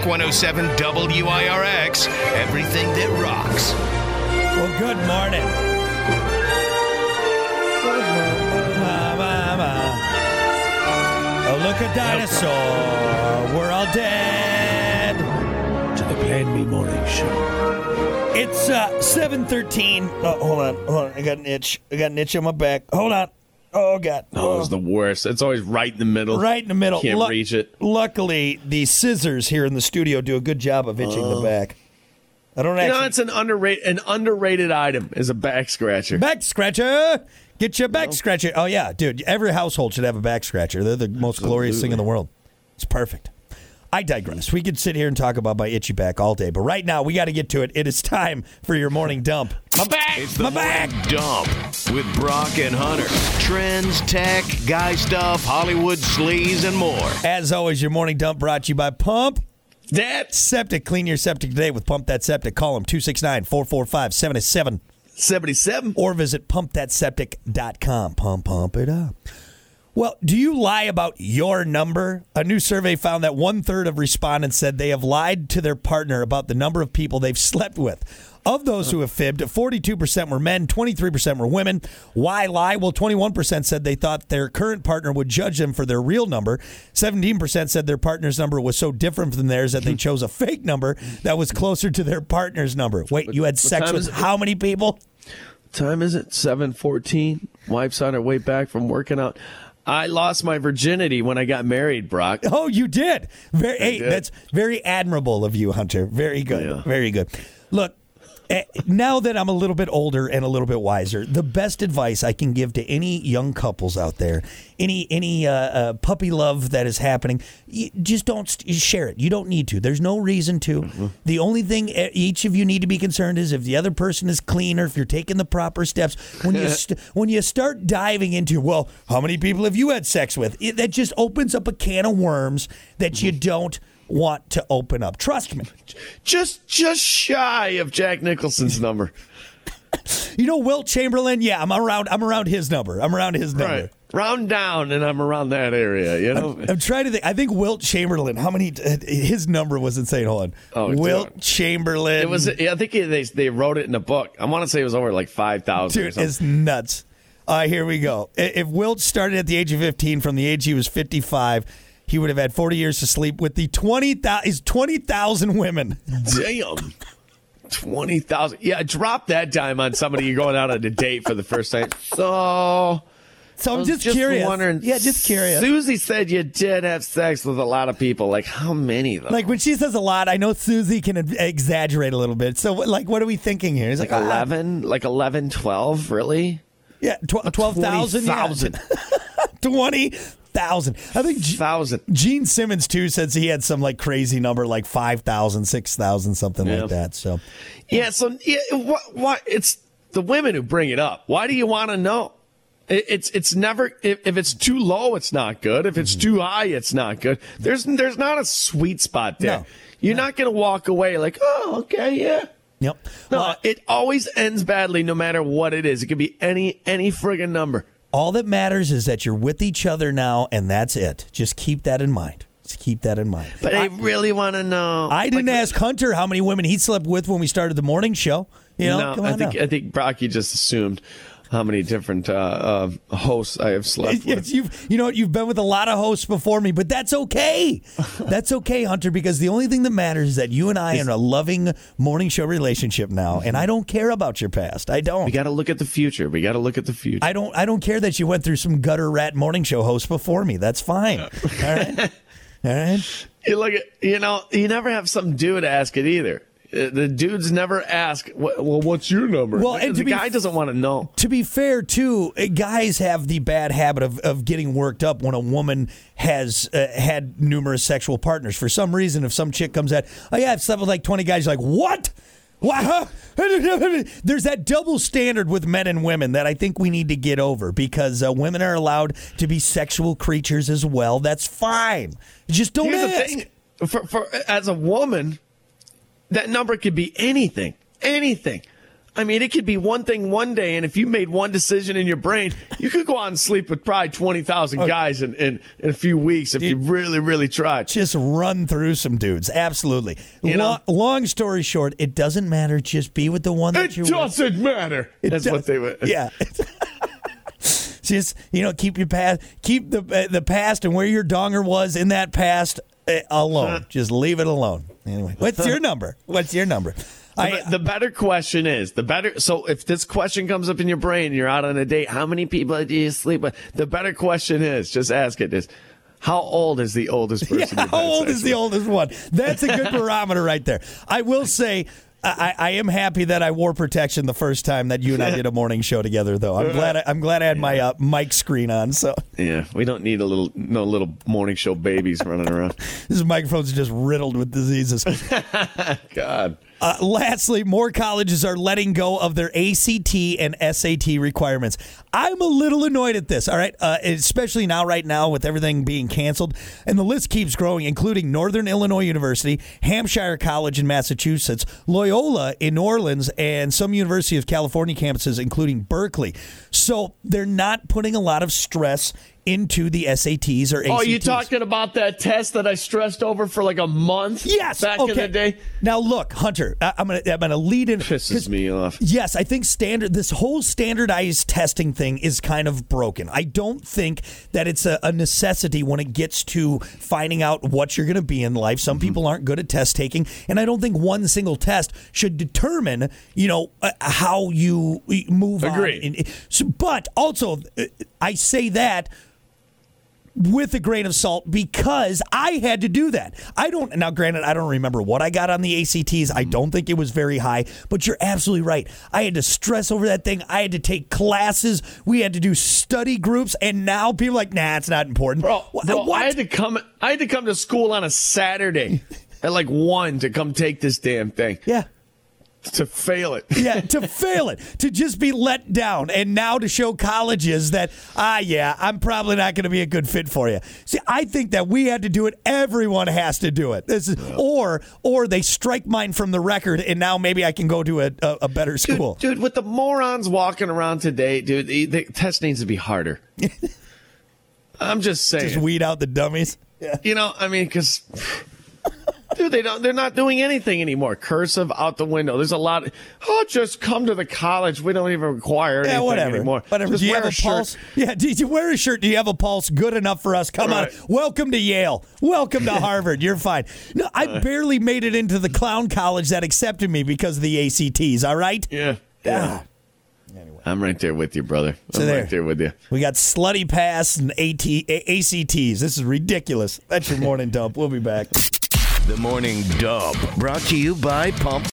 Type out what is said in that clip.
Rock 107 WIRX, everything that rocks. Well, good morning. Oh, look, a dinosaur. We're all dead. To the Plan B Morning Show. It's 7:13. Oh, hold on. I got an itch. On my back. Hold on. Oh, God. Oh, it's the worst. It's always right in the middle. Right in the middle. Can't reach it. Luckily, the scissors here in the studio do a good job of itching the back. I don't actually. It's an underrated item is a back scratcher. Back scratcher. Get your back scratcher. Oh, yeah, dude. Every household should have a back scratcher. They're the most glorious thing in the world. It's perfect. I digress. We could sit here and talk about my itchy back all day, but right now we got to get to it. It is time for your morning dump. My back! It's the morning dump with Brock and Hunter. Trends, tech, guy stuff, Hollywood sleaze, and more. As always, your morning dump brought to you by Pump That Septic. Clean your septic today with Pump That Septic. Call them 269-445-7777 77. or visit pumpthatseptic.com. Pump it up. Well, do you lie about your number? A new survey found that 1/3 of respondents said they have lied to their partner about the number of people they've slept with. Of those who have fibbed, 42% were men, 23% were women. Why lie? Well, 21% said they thought their current partner would judge them for their real number. 17% said their partner's number was so different from theirs that they chose a fake number that was closer to their partner's number. Wait, you had sex with how many people? Time is it? 7:14. Wife's on her way back from working out. I lost my virginity when I got married, Brock. Oh, you did. That's very admirable of you, Hunter. Very good. Yeah. Very good. Look, now that I'm a little bit older and a little bit wiser, the best advice I can give to any young couples out there, any puppy love that is happening, just don't share it. You don't need to. There's no reason to. Mm-hmm. The only thing each of you need to be concerned is if the other person is clean or if you're taking the proper steps. When you start diving into, well, how many people have you had sex with? That just opens up a can of worms that you don't want to open up. Trust me. Just shy of Jack Nicholson's number. You know, Wilt Chamberlain, yeah, I'm around his number. Right. Round down, and I'm around that area, you know? I'm trying to think. I think Wilt Chamberlain, his number was insane. Hold on. Oh, Wilt Chamberlain. It was, I think they wrote it in a book. I want to say it was over like 5,000 Dude, it's nuts. Here we go. If Wilt started at the age of 15, from the age he was 55, he would have had 40 years to sleep with the 20,000 women. Damn. 20,000. Yeah, drop that dime on somebody you're going out on a date for the first time. So I'm just curious. Wondering, yeah, just curious. Susie said you did have sex with a lot of people. Like, how many, though? Like, when she says a lot, I know Susie can exaggerate a little bit. So, like, what are we thinking here? It's like 11? Like 11, 12? Really? Yeah, 12,000? 20,000. 20,000. I think 1,000. Gene Simmons too says he had some like crazy number, like 5,000, 6,000, something like that. So what? It's the women who bring it up. Why do you want to know? It's never, if it's too low, it's not good. If it's too high, it's not good. There's not a sweet spot there. No. You're not going to walk away like, oh, okay, yeah. Yep. No, it always ends badly no matter what it is. It could be any friggin' number. All that matters is that you're with each other now, and that's it. Just keep that in mind. But I really want to know. I didn't ask Hunter how many women he slept with when we started the morning show. You know, no, I think Brocky just assumed how many different hosts I have slept with. You've been with a lot of hosts before me, but that's okay. That's okay, Hunter, because the only thing that matters is that you and I are in a loving morning show relationship now, and I don't care about your past. I don't. We got to look at the future. I don't care that you went through some gutter rat morning show hosts before me. That's fine. All right. All right. You never have some dude ask it either. The dudes never ask, well, what's your number? Well, and the guy doesn't want to know. To be fair, too, guys have the bad habit of getting worked up when a woman has had numerous sexual partners. For some reason, if some chick comes at, oh, yeah, I've slept with like 20 guys, you're like, what? What? There's that double standard with men and women that I think we need to get over, because women are allowed to be sexual creatures as well. That's fine. Just don't ask. Here's the thing. For as a woman, that number could be anything. I mean, it could be one thing one day, and if you made one decision in your brain, you could go out and sleep with probably 20,000 guys in a few weeks if you really, really tried. Just run through some dudes. Absolutely. Long story short, it doesn't matter. Just be with the one that you're with. It doesn't matter. That's what they would. Yeah. Just, keep your past, keep the past and where your donger was in that past alone. Just leave it alone. Anyway, what's your number? The better question is, so if this question comes up in your brain and you're out on a date, how many people do you sleep with? The better question is, just ask it is, how old is the oldest person? Yeah, how old is the oldest one? That's a good barometer right there. I will say, I am happy that I wore protection the first time that you and I did a morning show together, though. I'm glad I had my mic screen on. So yeah, we don't need no little morning show babies running around. This microphone's just riddled with diseases. God. Lastly, more colleges are letting go of their ACT and SAT requirements. I'm a little annoyed at this, all right? Especially right now with everything being canceled. And the list keeps growing, including Northern Illinois University, Hampshire College in Massachusetts, Loyola in New Orleans, and some University of California campuses, including Berkeley. So they're not putting a lot of stress into the SATs or ACTs. Oh, you talking about that test that I stressed over for like a month? Yes. Back in the day? Now, look, Hunter, I'm gonna lead in. Pisses me off. Yes, I think this whole standardized testing thing is kind of broken. I don't think that it's a necessity when it gets to finding out what you're going to be in life. Some people aren't good at test taking, and I don't think one single test should determine, how you move Agreed. on. But also, I say that with a grain of salt because I had to do that. Now granted, I don't remember what I got on the ACTs. I don't think it was very high, but you're absolutely right. I had to stress over that thing. I had to take classes. We had to do study groups, and now people are like, nah, it's not important. Bro, I had to come to school on a Saturday at like 1 to come take this damn thing. Yeah. To fail it. Yeah, to fail it. To just be let down. And now to show colleges that, I'm probably not going to be a good fit for you. See, I think that we had to do it. Everyone has to do it. Or they strike mine from the record, and now maybe I can go to a better school. Dude, with the morons walking around today, dude, the test needs to be harder. I'm just saying. Just weed out the dummies. Yeah. Because... Dude, they're not doing anything anymore. Cursive out the window. There's a lot. Just come to the college. We don't even require anything anymore. Whatever. Just do you wear have a pulse? shirt. Yeah. Did you wear a shirt? Do you have a pulse good enough for us? Come on. Welcome to Yale. Welcome to Harvard. You're fine. No, I barely made it into the clown college that accepted me because of the ACTs. All right. Yeah. Anyway. I'm right there with you, brother. Right there with you. We got Slutty Pass and ACTs. This is ridiculous. That's your morning dump. We'll be back. The Morning Dub, brought to you by Pump